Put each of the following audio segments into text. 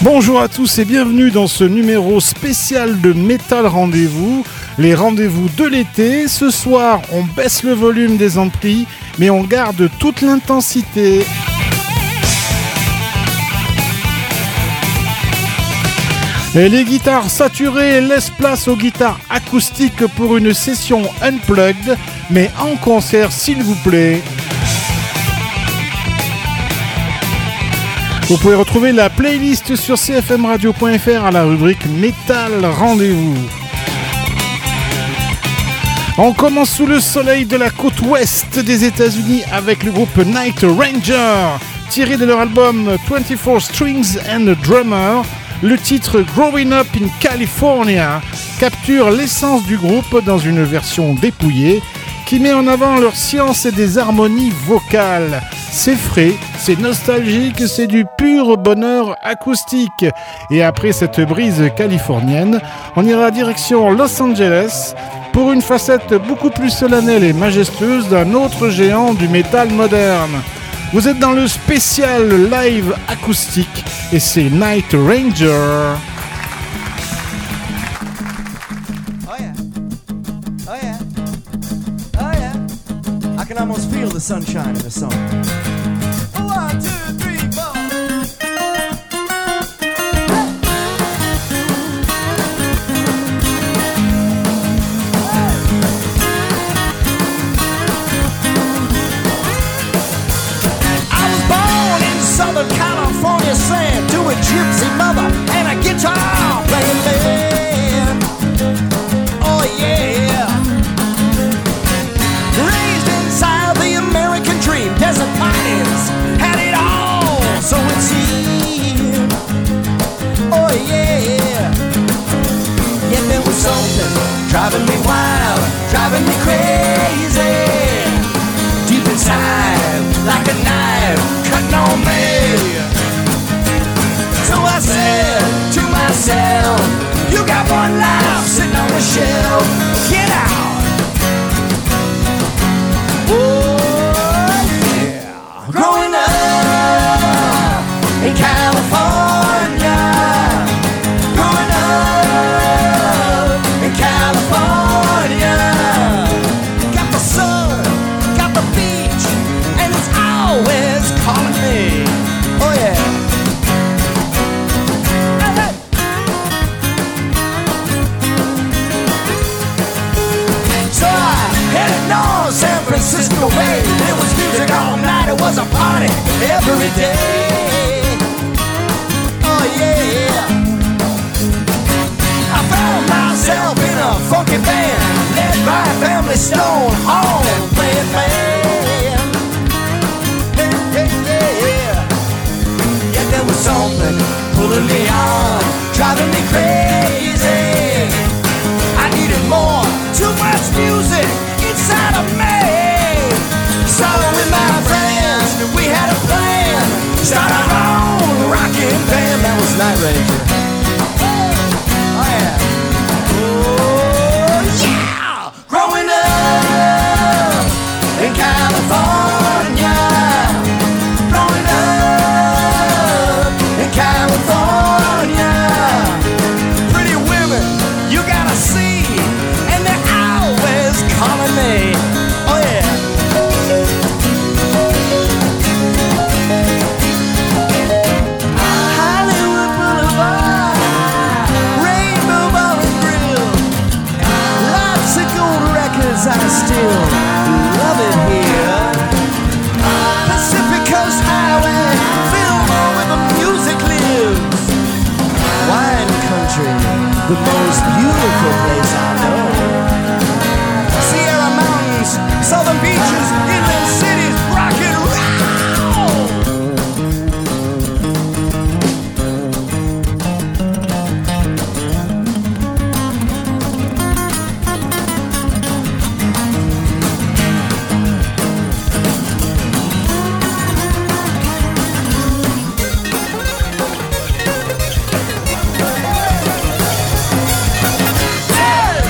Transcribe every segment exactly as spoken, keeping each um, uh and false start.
Bonjour à tous et bienvenue dans ce numéro spécial de Metal Rendez-vous, les rendez-vous de l'été. Ce soir, on baisse le volume des amplis, mais on garde toute l'intensité. Et les guitares saturées laissent place aux guitares acoustiques pour une session unplugged, mais en concert s'il vous plaît. Vous pouvez retrouver la playlist sur c f m radio point f r à la rubrique Metal Rendez-vous. On commence sous le soleil de la côte ouest des États-Unis avec le groupe Night Ranger, tiré de leur album vingt-quatre Strings and a Drummer. Le titre Growing Up in California capture l'essence du groupe dans une version dépouillée qui met en avant leur science et des harmonies vocales. C'est frais, c'est nostalgique, c'est du pur bonheur acoustique. Et après cette brise californienne, on ira direction Los Angeles pour une facette beaucoup plus solennelle et majestueuse d'un autre géant du métal moderne. Vous êtes dans le spécial live acoustique et c'est Night Ranger. Oh yeah. Oh yeah. Oh yeah. I can almost feel the sunshine in the song. One, two, three, four. Southern California sand to a gypsy mother and a guitar playing man. Oh yeah. Raised inside the American dream, desert pioneers had it all, so it seemed. Oh yeah. Yet there was something driving me wild, driving me crazy. Deep inside, like a knife cutting on me. So I said to myself, you got one life sitting on the shelf, get out. Oh yeah. Growing up in California, growing up in California, got the sun, got the beach, and it's always calling me. Oh yeah. Hey, hey. So I headed north, San Francisco Bay. There was music all night, it was a party every day. Oh yeah. I found myself in a funky band led by Family Stone, home playing band. There was something pulling me on, driving me crazy. I needed more, too much music inside of me. So with my friends, we had a plan, start our own rockin' band. That was Night Ranger. Oh yeah. Oh yeah. Growing up in California, growing up in California, pretty women you gotta see, and they're always calling me. Oh yeah. Hollywood Boulevard, Rainbow Bar and Grill, lots of gold records, I still love it here. Pacific Coast Highway, filled with the music lives. Wine country, the most beautiful place I know. Sierra Mountains, southern beaches, inland cities, rock and roll. Yeah!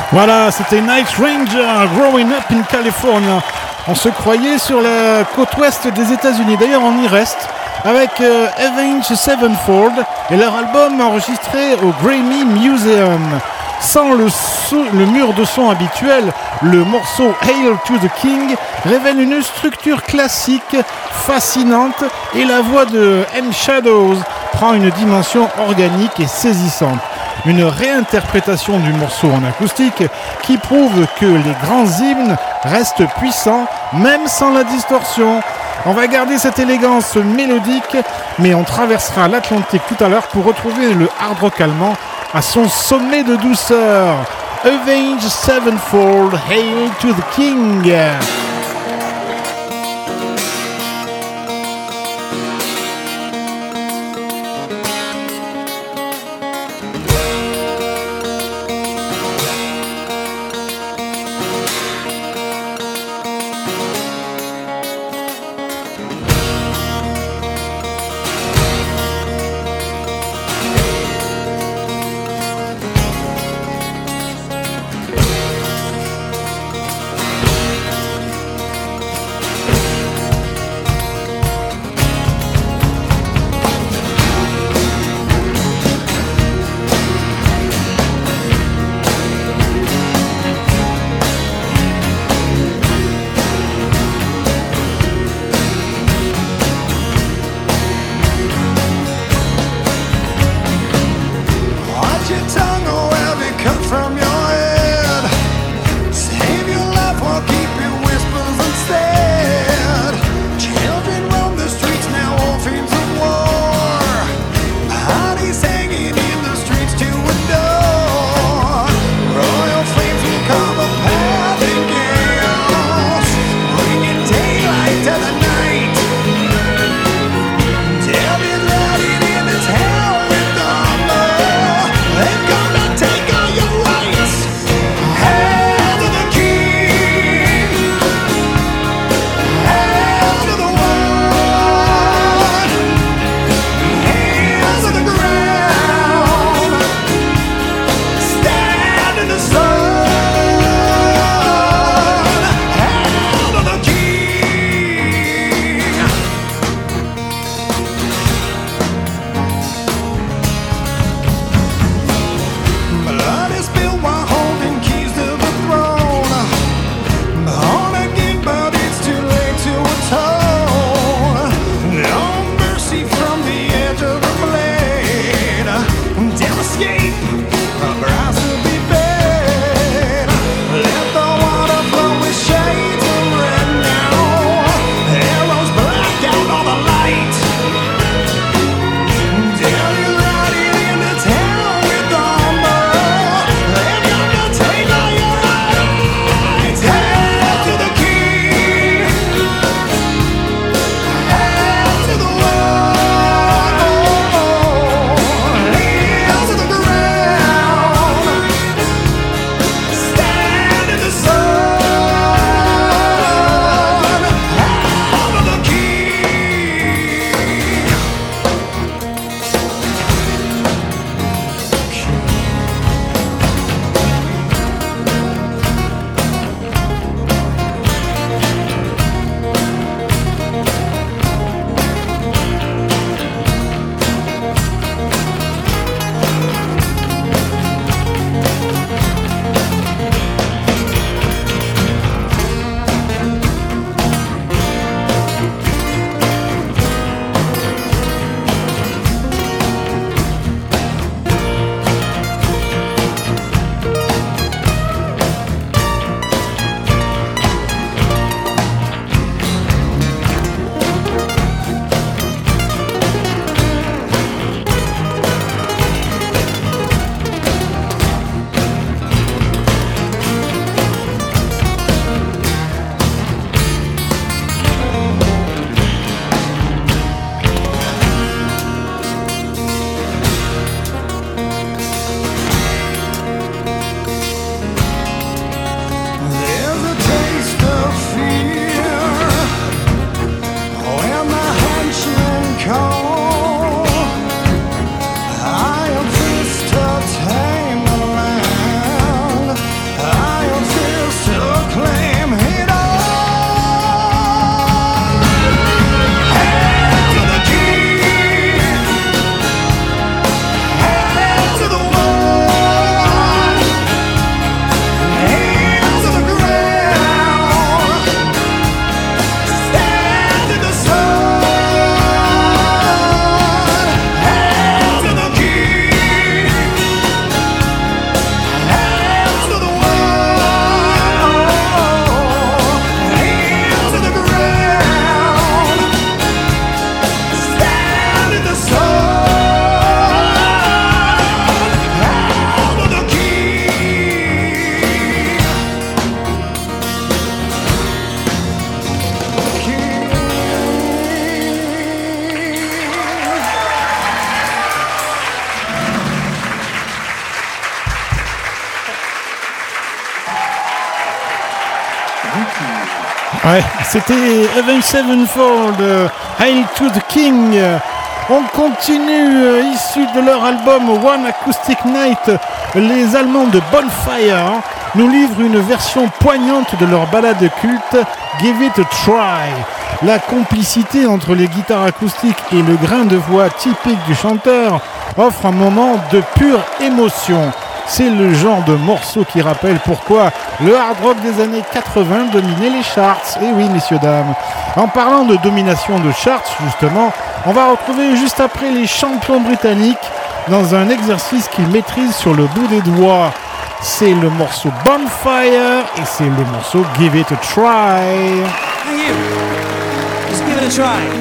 Voilà, c'était Night Ranger, Growing Up in California. On se croyait sur la côte ouest des États-Unis. D'ailleurs, on y reste avec euh, Avenged Sevenfold et leur album enregistré au Grammy Museum. Sans le, so- le mur de son habituel, le morceau Hail to the King révèle une structure classique fascinante et la voix de M. Shadows prend une dimension organique et saisissante. Une réinterprétation du morceau en acoustique qui prouve que les grands hymnes restent puissants même sans la distorsion. On va garder cette élégance mélodique, mais on traversera l'Atlantique tout à l'heure pour retrouver le hard rock allemand à son sommet de douceur. Avenged Sevenfold, Hail to the King. Ouais, c'était Avenged Sevenfold, euh, Hail to the King. On continue, euh, issu de leur album One Acoustic Night, les Allemands de Bonfire nous livrent une version poignante de leur ballade culte Give It a Try. La complicité entre les guitares acoustiques et le grain de voix typique du chanteur offre un moment de pure émotion. C'est le genre de morceau qui rappelle pourquoi le hard rock des années quatre-vingts dominait les charts. Et oui, messieurs, dames. En parlant de domination de charts, justement, on va retrouver juste après les champions britanniques dans un exercice qu'ils maîtrisent sur le bout des doigts. C'est le morceau Bonfire et c'est le morceau Give It a Try. Thank you. Just give it a try.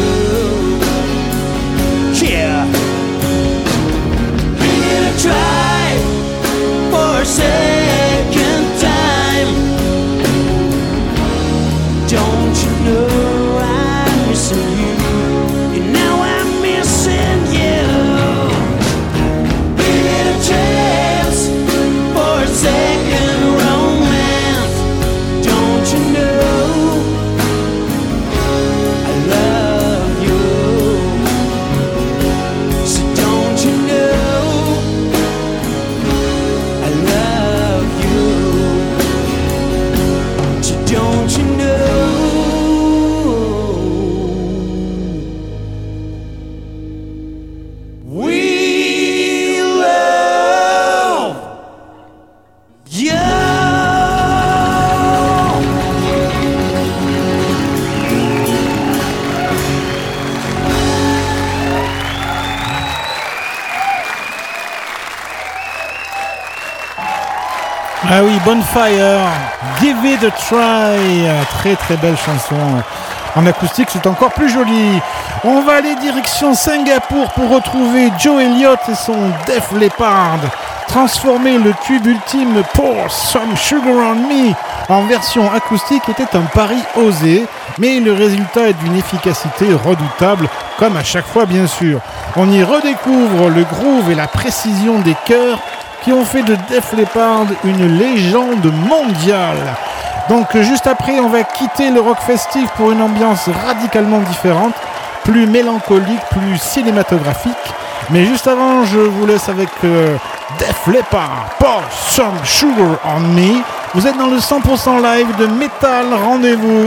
Try Ah oui, Bonfire, Give It a Try, très très belle chanson. En acoustique, c'est encore plus joli. On va aller direction Singapour pour retrouver Joe Elliott et son Def Leppard. Transformer le tube ultime Pour Some Sugar on Me en version acoustique était un pari osé, mais le résultat est d'une efficacité redoutable, comme à chaque fois bien sûr. On y redécouvre le groove et la précision des chœurs qui ont fait de Def Leppard une légende mondiale. Donc juste après, on va quitter le rock festif pour une ambiance radicalement différente, plus mélancolique, plus cinématographique. Mais juste avant, je vous laisse avec euh, Def Leppard, Pour Some Sugar on Me. Vous êtes dans le cent pour cent live de Metal Rendez-vous.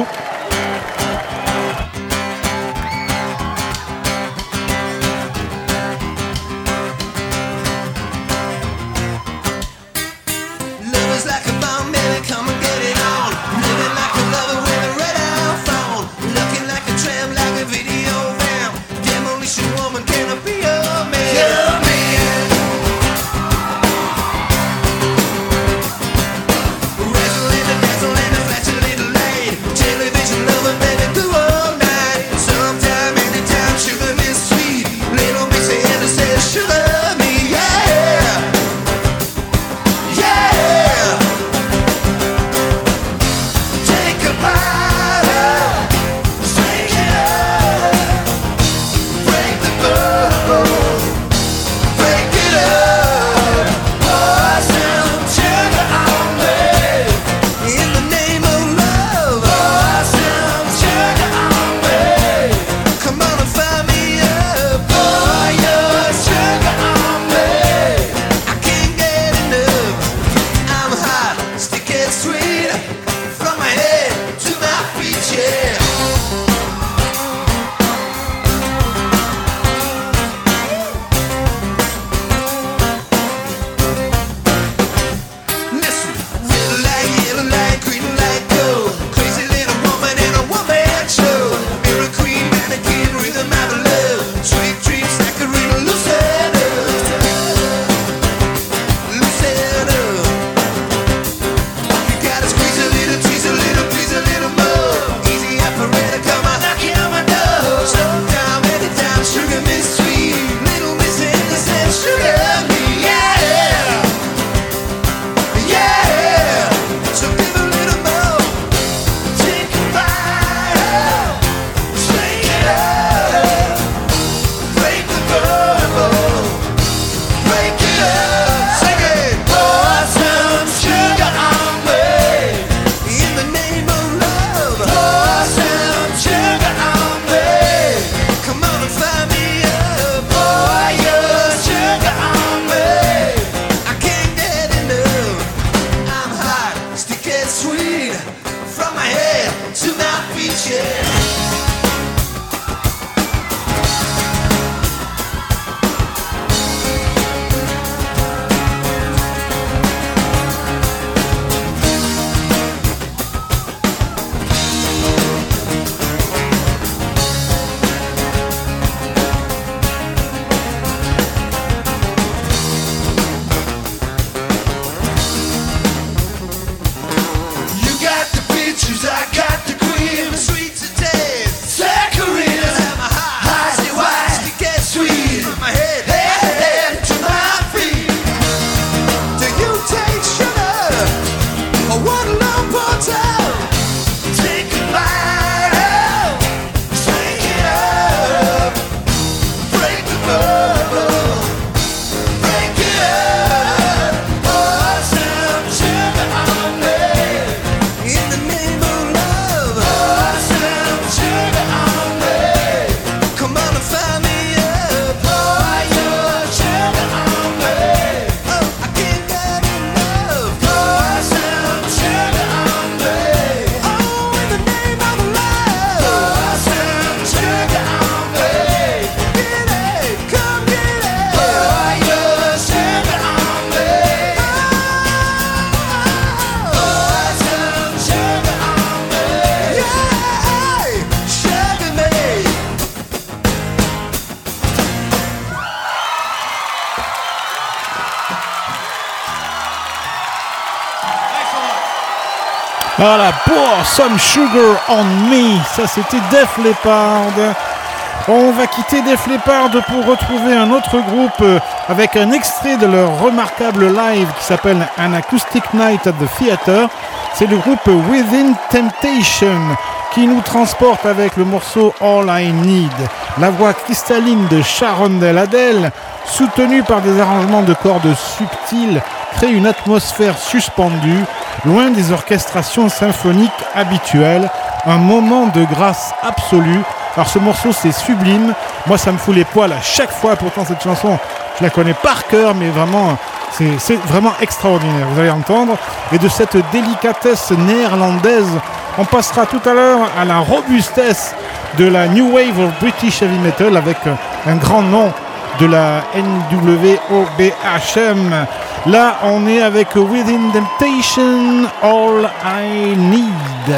Television Voilà, pour Some Sugar on Me, ça c'était Def Leppard. On va quitter Def Leppard pour retrouver un autre groupe avec un extrait de leur remarquable live qui s'appelle An Acoustic Night at the Theatre. C'est le groupe Within Temptation qui nous transporte avec le morceau All I Need. La voix cristalline de Sharon Del Adel, soutenue par des arrangements de cordes subtils, crée une atmosphère suspendue, loin des orchestrations symphoniques habituelles, un moment de grâce absolue. Alors ce morceau c'est sublime, moi ça me fout les poils à chaque fois, pourtant cette chanson je la connais par cœur, mais vraiment c'est, c'est vraiment extraordinaire, vous allez entendre. Et de cette délicatesse néerlandaise, on passera tout à l'heure à la robustesse de la New Wave of British Heavy Metal avec un grand nom de la N W O B H M. Là on est avec Within Temptation, All I Need.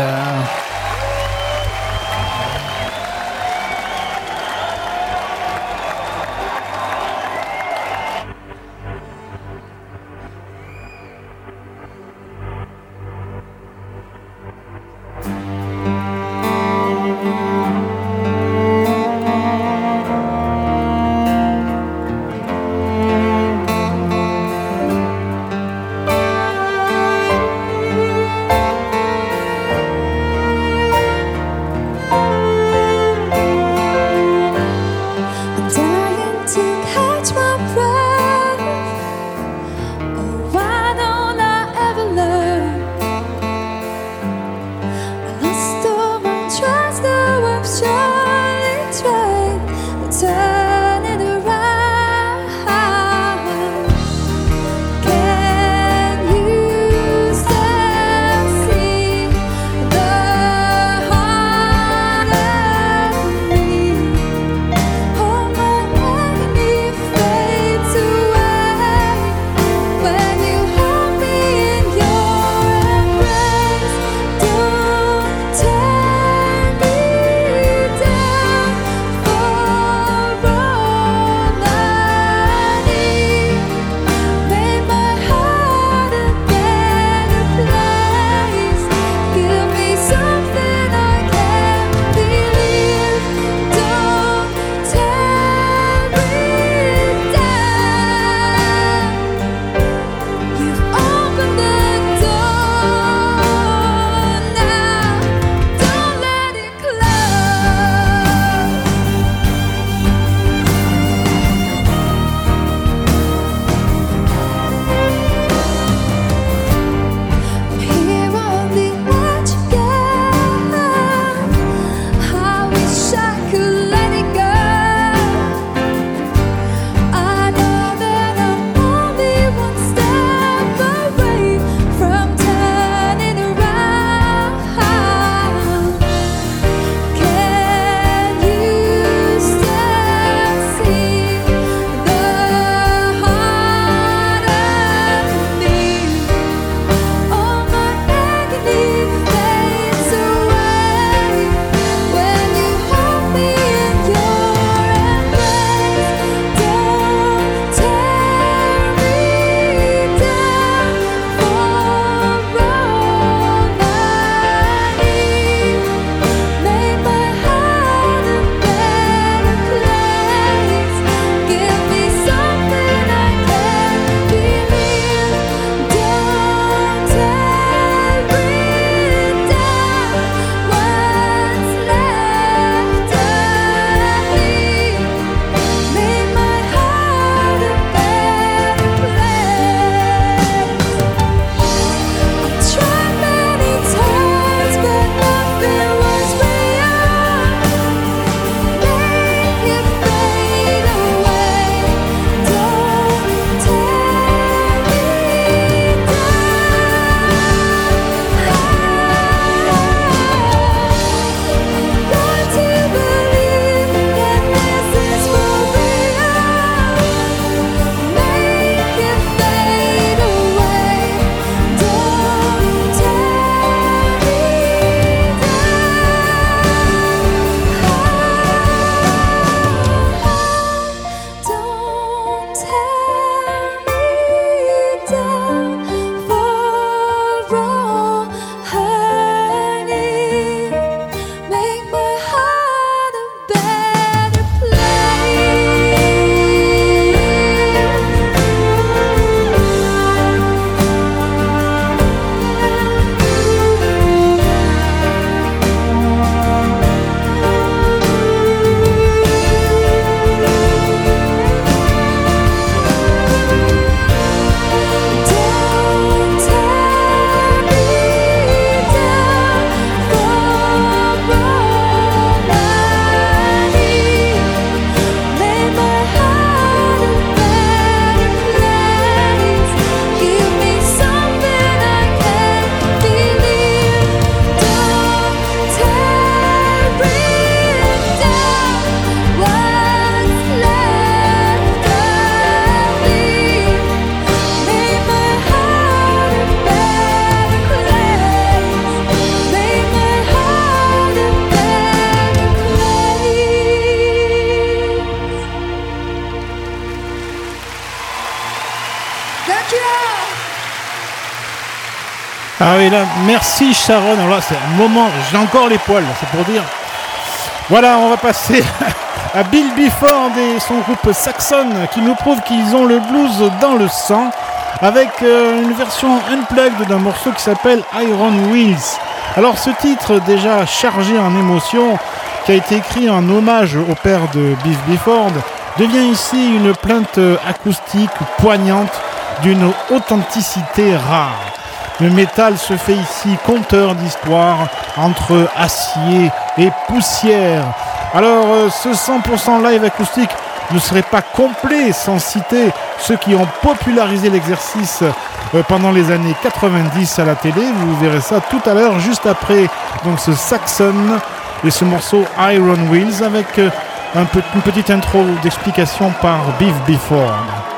Ah oui, là, merci Sharon. Alors là, c'est un moment, j'ai encore les poils, c'est pour dire. Voilà, on va passer à Bill Bifford et son groupe Saxon qui nous prouve qu'ils ont le blues dans le sang avec euh, une version unplugged d'un morceau qui s'appelle Iron Wheels. Alors ce titre déjà chargé en émotions, qui a été écrit en hommage au père de Biff Bifford, devient ici une plainte acoustique poignante d'une authenticité rare. Le métal se fait ici conteur d'histoire entre acier et poussière. Alors euh, ce cent pour cent live acoustique ne serait pas complet sans citer ceux qui ont popularisé l'exercice euh, pendant les années quatre-vingt-dix à la télé. Vous verrez ça tout à l'heure, juste après donc ce Saxon et ce morceau Iron Wheels avec euh, un peu, une petite intro d'explication par Biff Bifford.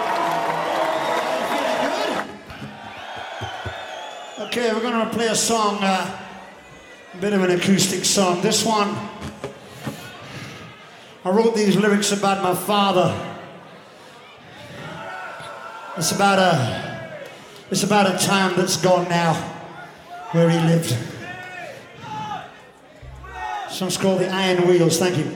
Okay, we're going to play a song, uh, a bit of an acoustic song. This one, I wrote these lyrics about my father. It's about a, it's about a time that's gone now, where he lived. This song's called The Iron Wheels. Thank you.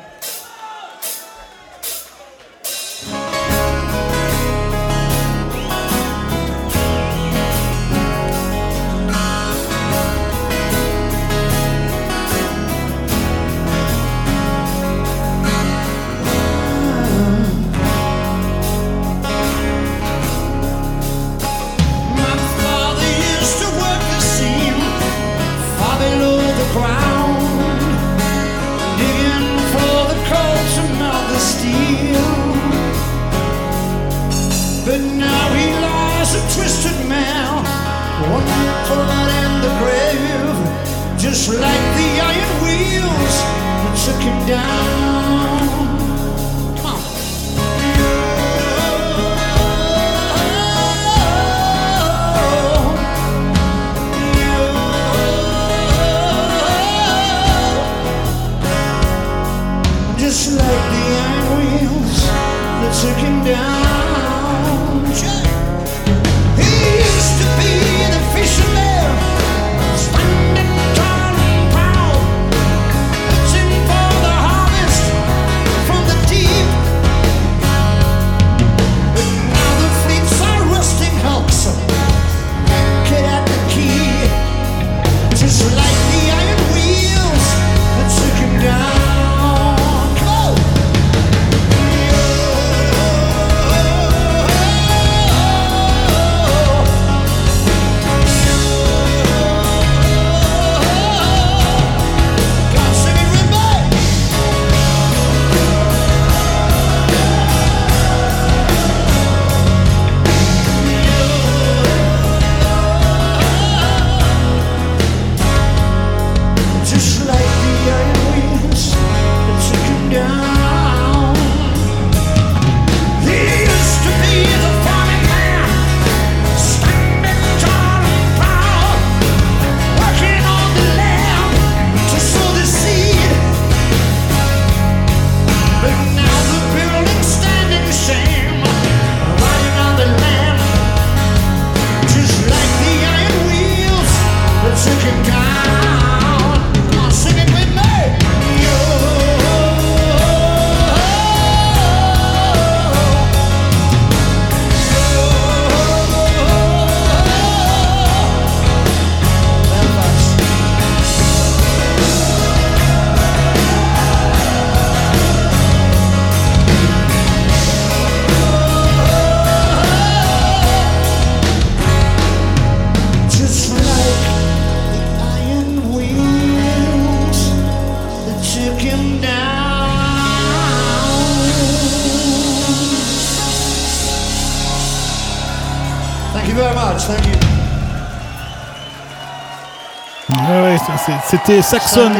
C'était Saxon.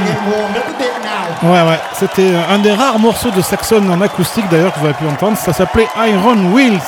Ouais, ouais. C'était un des rares morceaux de Saxon en acoustique d'ailleurs que vous avez pu entendre. Ça s'appelait Iron Wheels.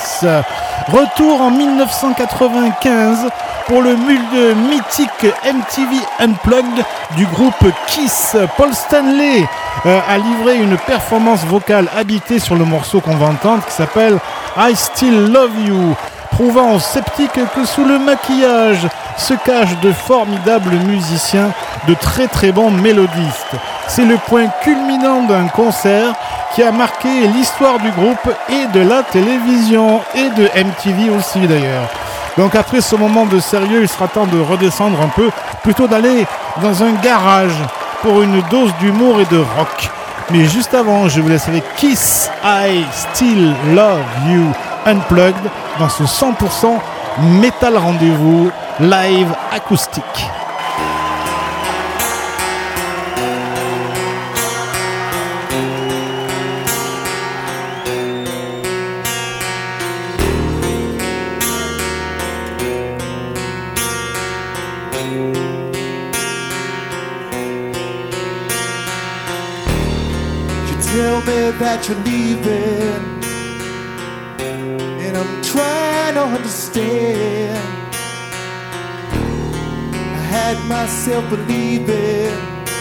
Retour en dix-neuf cent quatre-vingt-quinze pour le mythique M T V Unplugged du groupe Kiss. Paul Stanley euh, a livré une performance vocale habitée sur le morceau qu'on va entendre qui s'appelle I Still Love You, prouvant aux sceptiques que sous le maquillage se cachent de formidables musiciens, de très très bons mélodistes. C'est le point culminant d'un concert qui a marqué l'histoire du groupe et de la télévision et de M T V aussi d'ailleurs. Donc après ce moment de sérieux, il sera temps de redescendre un peu, plutôt d'aller dans un garage pour une dose d'humour et de rock. Mais juste avant, je vous laisse avec Kiss, I Still Love You Unplugged dans ce cent pour cent Metal Rendez-vous live acoustique. Tell me that you're leaving, and I'm trying to understand. I had myself believing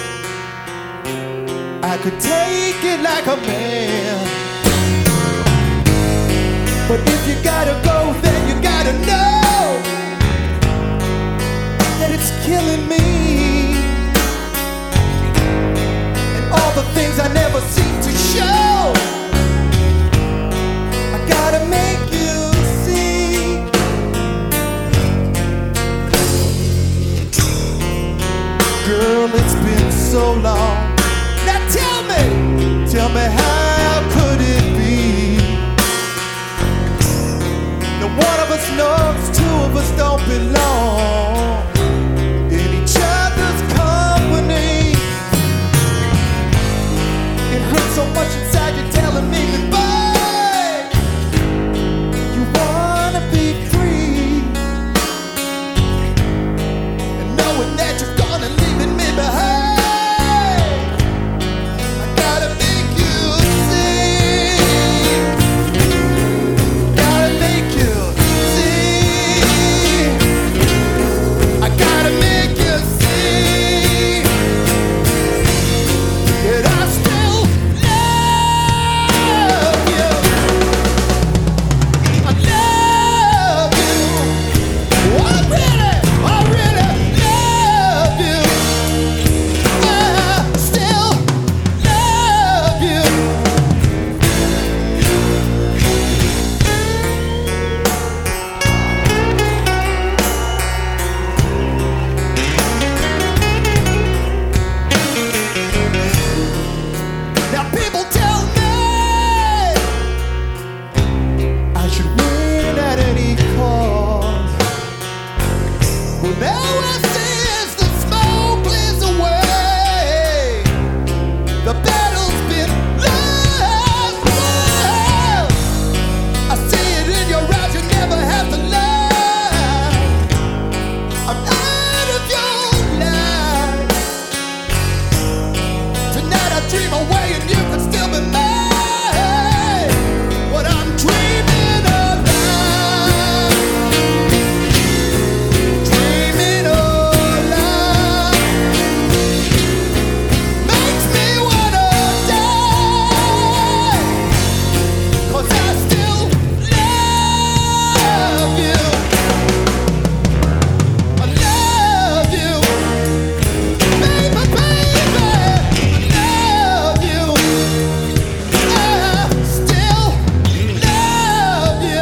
I could take it like a man, but if you gotta go, then you gotta know that it's killing me. All the things I never seem to show, I gotta make you see. Girl, it's been so long. Now tell me, tell me how could it be that one of us knows two of us don't belong in each other's company? It hurts so much inside, you're telling me goodbye. You wanna be free, and knowing that you're gonna leave me behind, I gotta make you see. Gotta make you see. I gotta make you see that I still love you. I love you. I really, I really love you. I still love you. Now people tell me I should win at any cost. Well, now I see as the smoke clears away, the battle's been lost. I see it in your eyes, you never have to lie. I'm out of your life. Tonight I dream away and you can still be mine. What I'm dreaming of love, dreaming of love, makes me wanna die. 'Cause I still love you. I love you. Baby, baby, I love you. I still love you.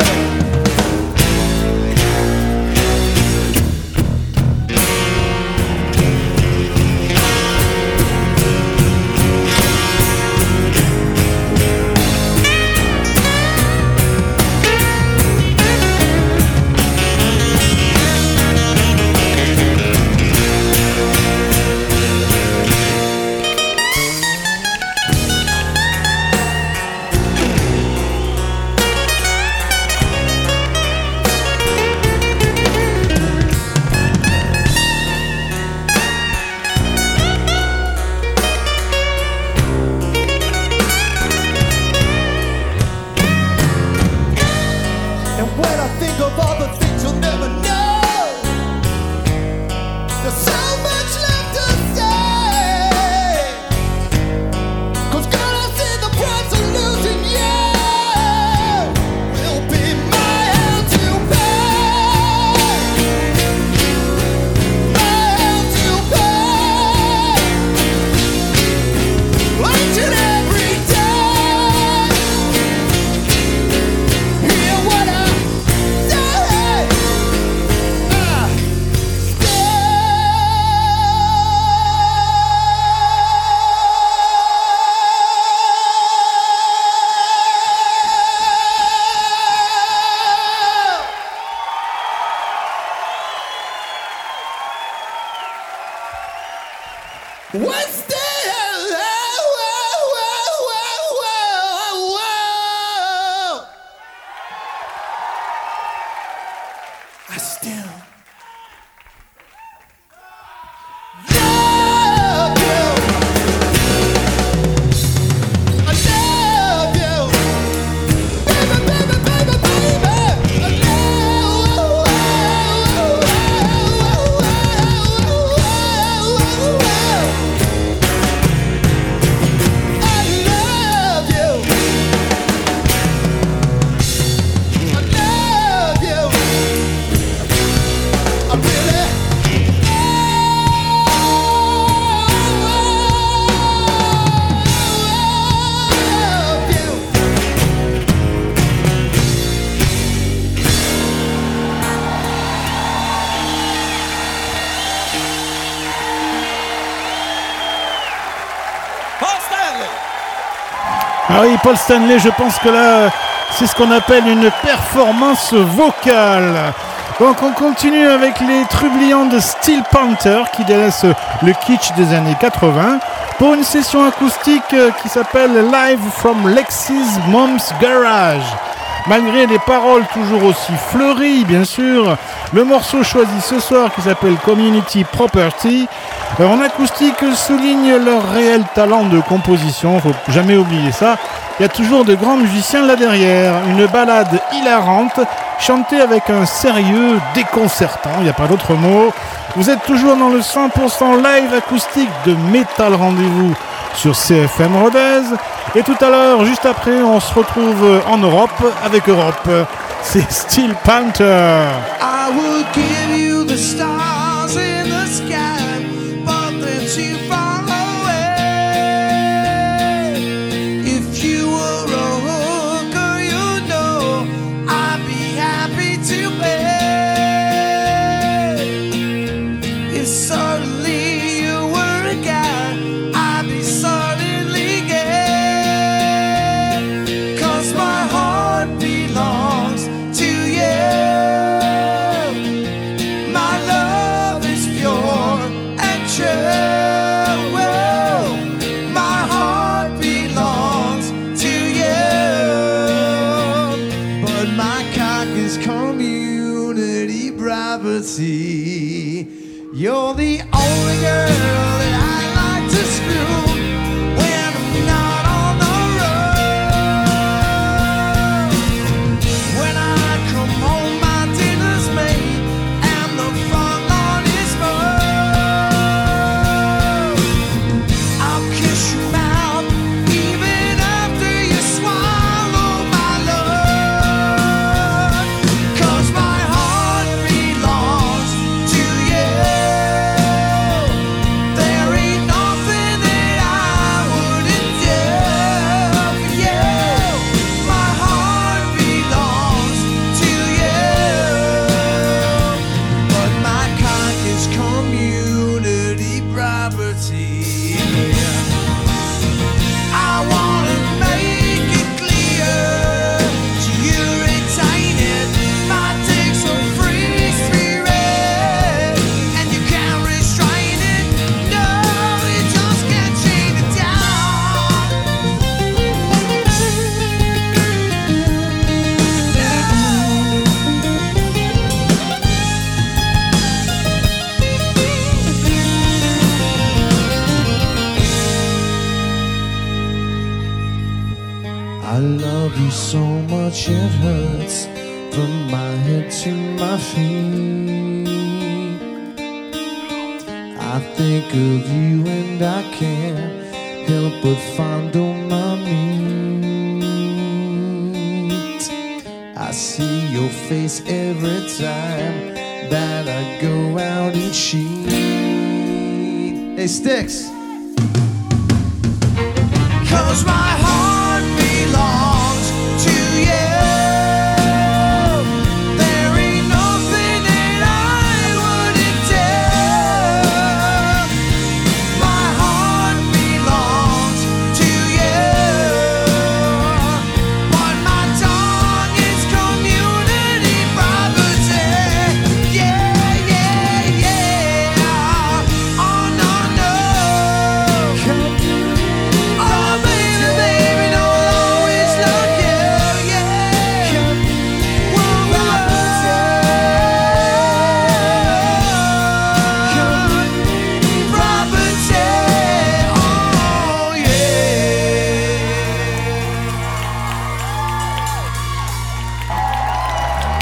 And when I think of all the things you'll never know, there's so much left to say. 'Cause girl, I see the price of losing you will be my hell to pay. still love you. I love you, baby, baby, baby, baby. I love, I love you. I love you. I really love you. Paul Stanley. Ah oui, Paul Stanley, je pense que là, c'est ce qu'on appelle une performance vocale. Donc on continue avec les trublions de Steel Panther qui délaissent le kitsch des années quatre-vingts pour une session acoustique qui s'appelle Live from Lexi's Mom's Garage. Malgré des paroles toujours aussi fleuries, bien sûr, le morceau choisi ce soir qui s'appelle Community Property, en acoustique souligne leur réel talent de composition, faut jamais oublier ça. Il y a toujours de grands musiciens là derrière, une ballade hilarante, chantée avec un sérieux déconcertant, il n'y a pas d'autre mot. Vous êtes toujours dans le cent pour cent live acoustique de Metal Rendez-vous sur C F M Rodez. Et tout à l'heure, juste après, on se retrouve en Europe avec Europe. C'est Steel Panther. I would give you the stars in the sky, but they're too far away. If you were a hooker, you know I'd be happy to pay. If suddenly you were a guy, I'd be suddenly gay. 'Cause my heart belongs to you. My love is pure and true. My heart belongs to you. But my cock is community property. You're the only girl that I like to screw when I'm not on the road. When I come home, my dinner's made and the front lawn is mowed. I'll kiss your mouth even after you swallow my love. 'Cause my heart belongs to you. There ain't nothing that I wouldn't do for you. My heart belongs to you. But my cock is community property. I wanna make it clear to you retain it. My dick's a free spirit, and you can't restrain it. No, you just can't chain it down. I love you so much it hurts from my head to my feet. I think of you and I can't help but fondle my meat. I see your face every time that I go out and cheat. Hey, Sticks. 'Cause my heart belongs to you. There ain't nothing that I wouldn't do. My heart belongs to you. But my tongue is community property. Yeah, yeah, yeah. Oh, no, no. Oh, baby, baby.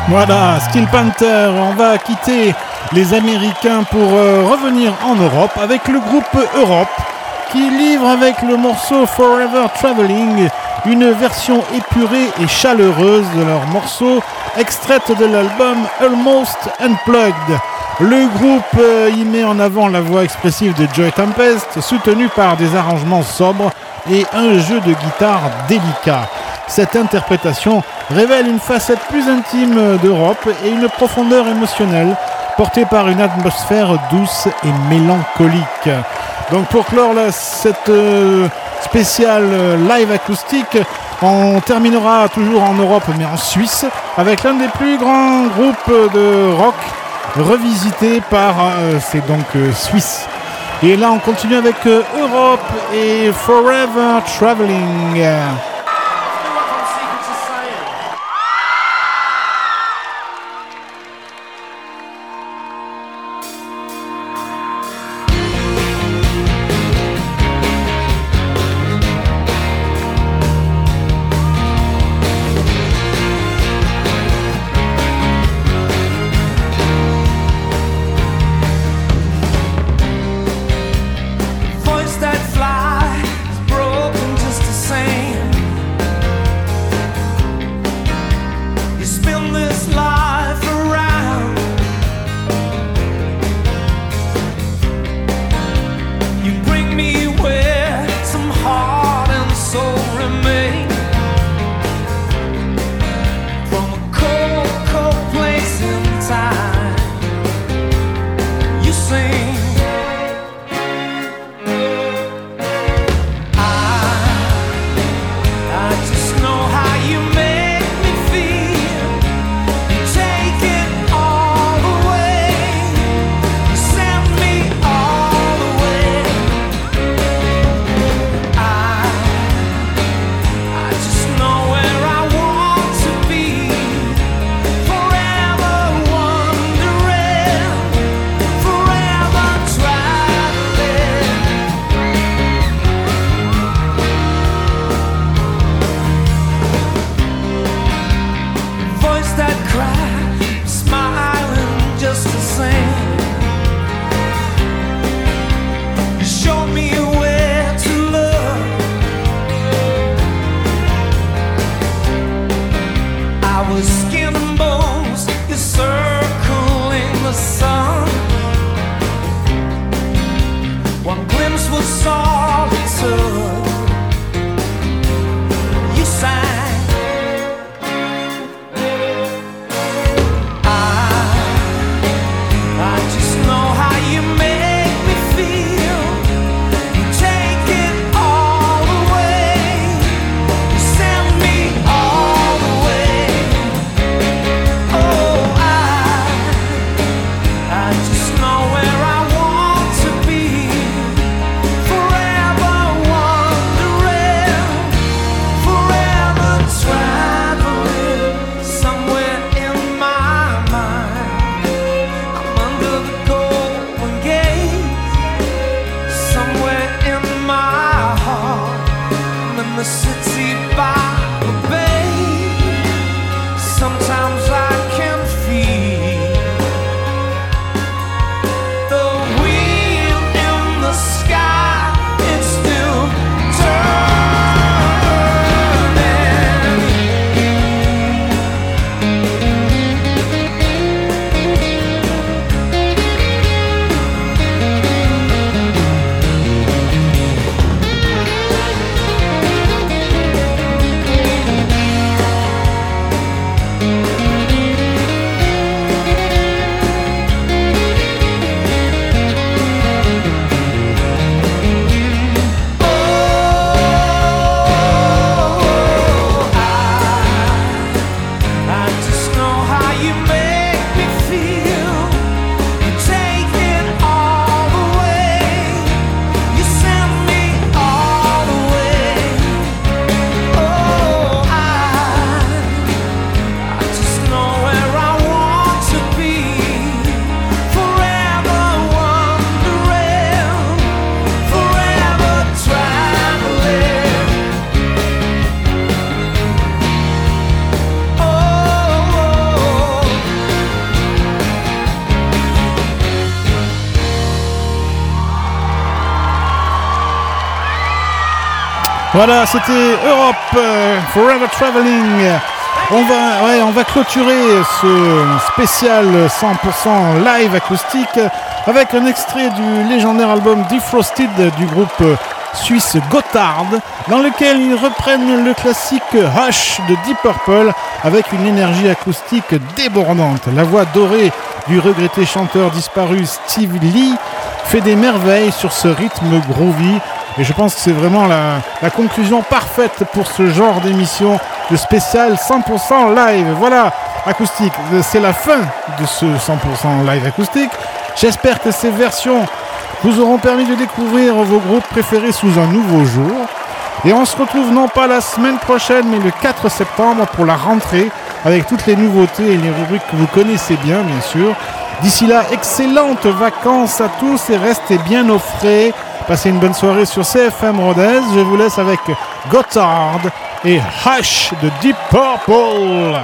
Voilà, Steel Panther, on va quitter les Américains pour euh, revenir en Europe avec le groupe Europe qui livre avec le morceau Forever Traveling une version épurée et chaleureuse de leur morceau extraite de l'album Almost Unplugged. Le groupe euh, y met en avant la voix expressive de Joey Tempest soutenue par des arrangements sobres et un jeu de guitare délicat. Cette interprétation révèle une facette plus intime d'Europe et une profondeur émotionnelle portée par une atmosphère douce et mélancolique. Donc pour clore là, cette euh, spéciale euh, live acoustique, on terminera toujours en Europe mais en Suisse avec l'un des plus grands groupes de rock revisité par euh, c'est donc euh, Suisse. Et là on continue avec euh, Europe et Forever Traveling. Know where I want to be, forever Voilà, c'était Europe, euh, Forever Traveling. On va, ouais, on va clôturer ce spécial cent pour cent live acoustique avec un extrait du légendaire album Defrosted du groupe suisse Gotthard, dans lequel ils reprennent le classique Hush de Deep Purple avec une énergie acoustique débordante. La voix dorée du regretté chanteur disparu Steve Lee fait des merveilles sur ce rythme groovy. Et je pense que c'est vraiment la, la conclusion parfaite pour ce genre d'émission de spécial cent pour cent live. Voilà, acoustique, c'est la fin de ce cent pour cent live acoustique. J'espère que ces versions vous auront permis de découvrir vos groupes préférés sous un nouveau jour. Et on se retrouve non pas la semaine prochaine, mais le quatre septembre pour la rentrée, avec toutes les nouveautés et les rubriques que vous connaissez bien, bien sûr. D'ici là, excellentes vacances à tous et restez bien au frais. Passez une bonne soirée sur C F M Rodez. Je vous laisse avec Gotthard et Hush de Deep Purple.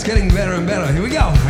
getting better and better. Here we go.